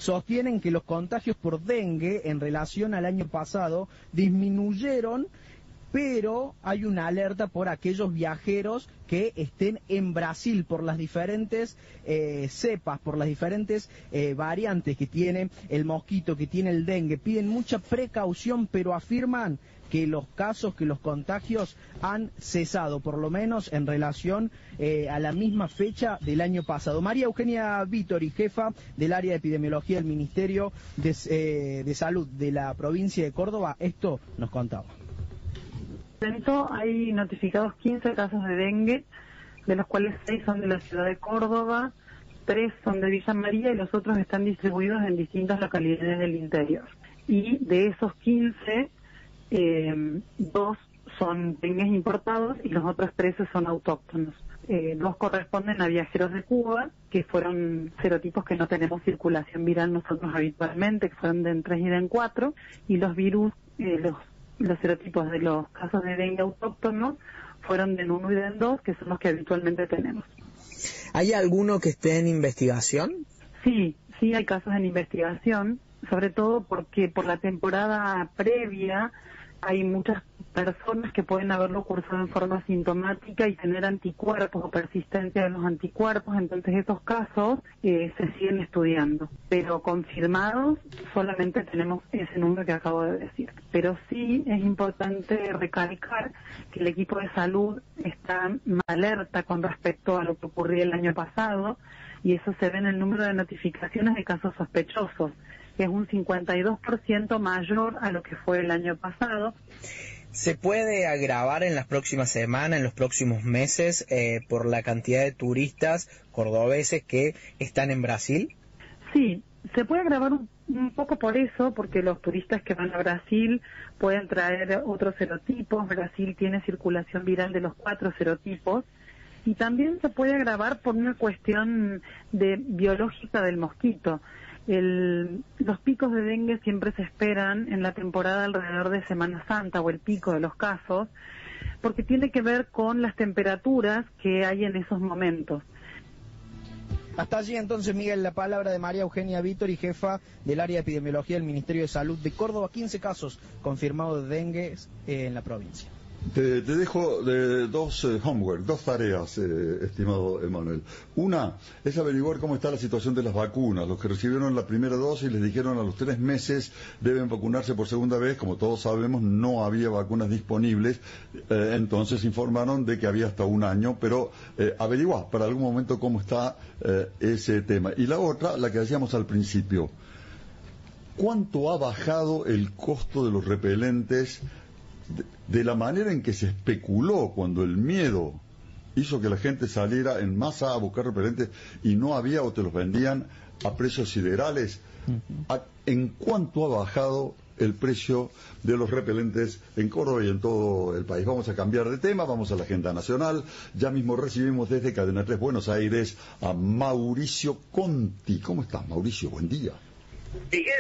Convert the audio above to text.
sostienen que los contagios por dengue en relación al año pasado disminuyeron, pero hay una alerta por aquellos viajeros que estén en Brasil por las diferentes cepas, por las diferentes variantes que tiene el mosquito, que tiene el dengue. Piden mucha precaución, pero afirman que los casos, que los contagios han cesado, por lo menos en relación a la misma fecha del año pasado. María Eugenia Vítori, jefa del área de epidemiología del Ministerio de Salud de la provincia de Córdoba, esto nos contaba. Hay notificados 15 casos de dengue, de los cuales 6 son de la ciudad de Córdoba, 3 son de Villa María y los otros están distribuidos en distintas localidades del interior. Y de esos 15, 2 son dengues importados y los otros 13 son autóctonos. 2 corresponden a viajeros de Cuba, que fueron serotipos que no tenemos circulación viral nosotros habitualmente, que fueron DEN 3 y DEN 4, y los virus, los serotipos de los casos de dengue autóctonos fueron DEN 1 y DEN 2, que son los que habitualmente tenemos. ¿Hay alguno que esté en investigación? Sí hay casos en investigación, sobre todo porque por la temporada previa hay muchas personas que pueden haberlo cursado en forma asintomática y tener anticuerpos o persistencia de los anticuerpos, entonces esos casos se siguen estudiando, pero confirmados solamente tenemos ese número que acabo de decir. Pero sí es importante recalcar que el equipo de salud está alerta con respecto a lo que ocurrió el año pasado, y eso se ve en el número de notificaciones de casos sospechosos, que es un 52% mayor a lo que fue el año pasado. ¿Se puede agravar en las próximas semanas, en los próximos meses, por la cantidad de turistas cordobeses que están en Brasil? Sí, se puede agravar un poco por eso, porque los turistas que van a Brasil pueden traer otros serotipos. Brasil tiene circulación viral de los 4 serotipos. Y también se puede agravar por una cuestión biológica del mosquito. Los picos de dengue siempre se esperan en la temporada alrededor de Semana Santa, o el pico de los casos, porque tiene que ver con las temperaturas que hay en esos momentos. Hasta allí entonces, Miguel, la palabra de María Eugenia Vítori, jefa del área de epidemiología del Ministerio de Salud de Córdoba. 15 casos confirmados de dengue en la provincia. Te dejo de dos tareas, estimado Emanuel. Una es averiguar cómo está la situación de las vacunas. Los que recibieron la primera dosis les dijeron a los 3 meses deben vacunarse por segunda vez. Como todos sabemos, no había vacunas disponibles, entonces informaron de que había hasta 1 año, pero averiguar para algún momento cómo está ese tema. Y la otra, la que decíamos al principio, ¿cuánto ha bajado el costo de los repelentes de la manera en que se especuló cuando el miedo hizo que la gente saliera en masa a buscar repelentes y no había o te los vendían a precios siderales? ¿En cuánto ha bajado el precio de los repelentes en Córdoba y en todo el país? Vamos a cambiar de tema, vamos a la agenda nacional. Ya mismo recibimos desde Cadena 3 Buenos Aires a Mauricio Conti. ¿Cómo estás, Mauricio? Buen día.